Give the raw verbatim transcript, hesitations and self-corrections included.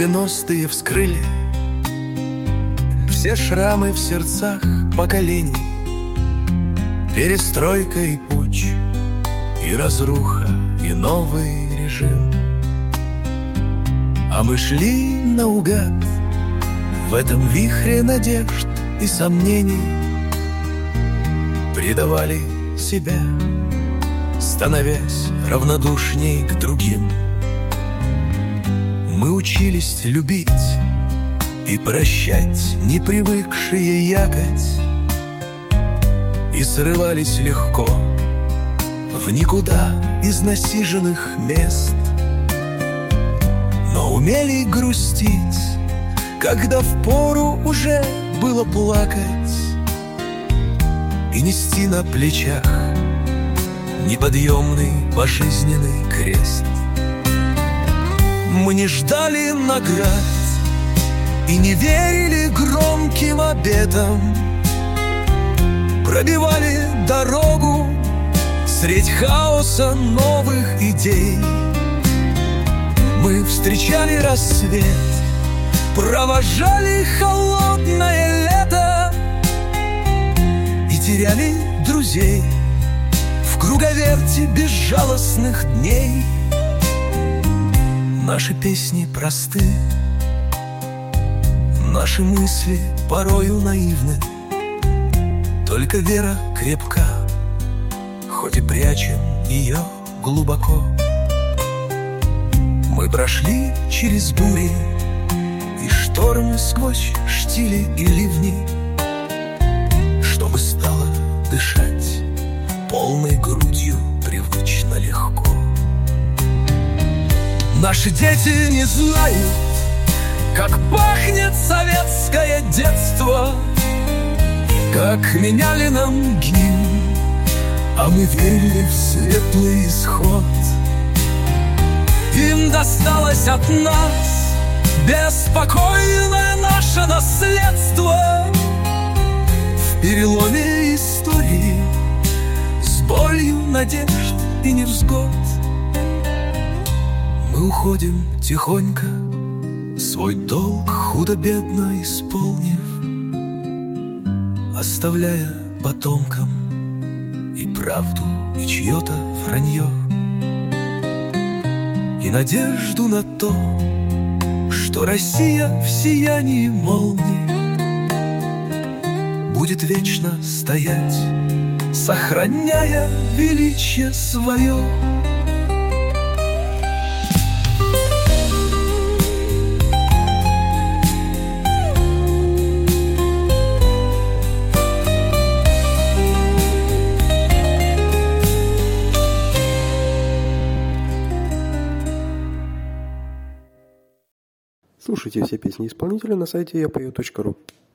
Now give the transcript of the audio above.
девяностые вскрыли все шрамы в сердцах поколений. Перестройка и путч, и разруха, и новый режим. А мы шли наугад в этом вихре надежд и сомнений, предавали себя, становясь равнодушней к другим. Мы учились любить и прощать, не привыкшие якоть, и срывались легко в никуда из насиженных мест. Но умели грустить, когда впору уже было плакать, и нести на плечах неподъемный пожизненный крест. Мы не ждали наград и не верили громким обетам, пробивали дорогу средь хаоса новых идей. Мы встречали рассвет, провожали холодное лето и теряли друзей в круговерти безжалостных дней. Наши песни просты, наши мысли порою наивны, только вера крепка, хоть и прячем ее глубоко. Мы прошли через бури и штормы, сквозь штили и ливни, чтобы стало дышать полной грудью привычно легко. Наши дети не знают, как пахнет советское детство, как меняли нам гимн, а мы верили в светлый исход. Им досталось от нас беспокойное наше наследство. В переломе истории, с болью надежд и невзгод, мы уходим тихонько, свой долг худо-бедно исполнив, оставляя потомкам и правду, и чье-то вранье, и надежду на то, что Россия в сиянии молнии будет вечно стоять, сохраняя величие свое. Слушайте все песни исполнителя на сайте я пою точка ру.